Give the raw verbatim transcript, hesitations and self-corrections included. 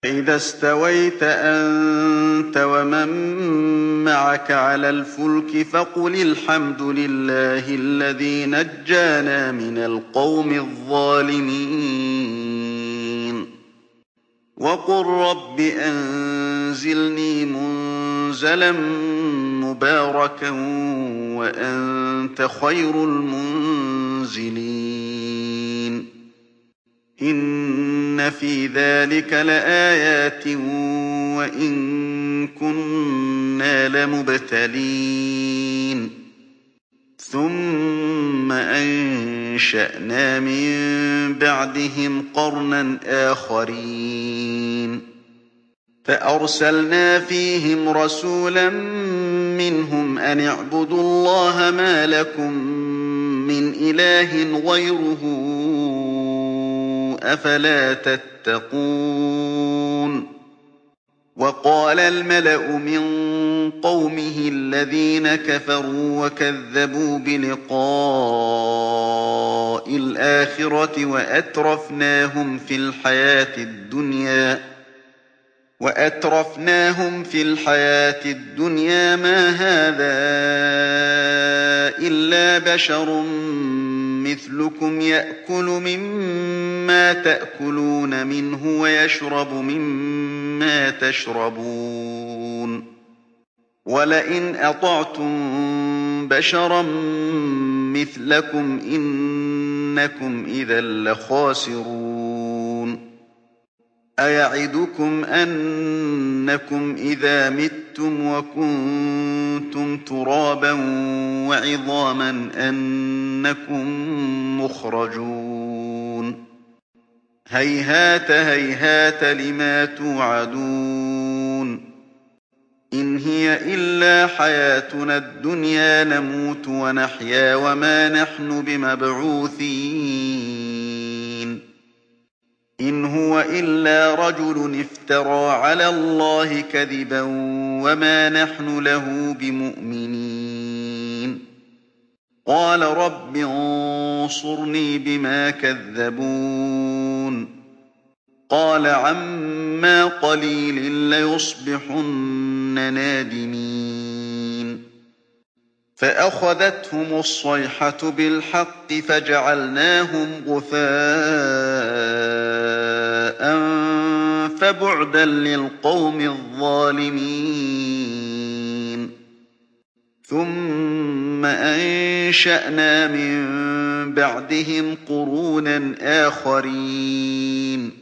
إذا استويت أنت ومن معك على الفلك فقل الحمد لله الذي نجانا من القوم الظالمين وقل رب أنزلني منزلا مباركا وأنت خير المنزلين إن في ذلك لآيات وإن كنا لمبتلين ثم أنشأنا من بعدهم قرنا آخرين فأرسلنا فيهم رسولا منهم أن اعبدوا الله ما لكم من إله غيره أفلا تتقون وقال الملأ من قومه الذين كفروا وكذبوا بلقاء الآخرة وأترفناهم في الحياة الدنيا وأترفناهم في الحياة الدنيا ما هذا إلا بشر مثلكم يأكل مما تأكلون منه ويشرب مما تشربون ولئن أطعتم بشرا مثلكم إنكم إذا لخاسرون أيعدكم أنكم إذا متم وكنتم ترابا وعظاما أنكم مخرجون هيهات هيهات لما توعدون إن هي إلا حياتنا الدنيا نموت ونحيا وما نحن بمبعوثين إن هو إلا رجل افترى على الله كذبا وما نحن له بمؤمنين قال رب انصرني بما كذبون قال عما قليل ليصبحن نادمين فأخذتهم الصيحة بالحق فجعلناهم غثاء فبعدا للقوم الظالمين ثم أنشأنا من بعدهم قرونا آخرين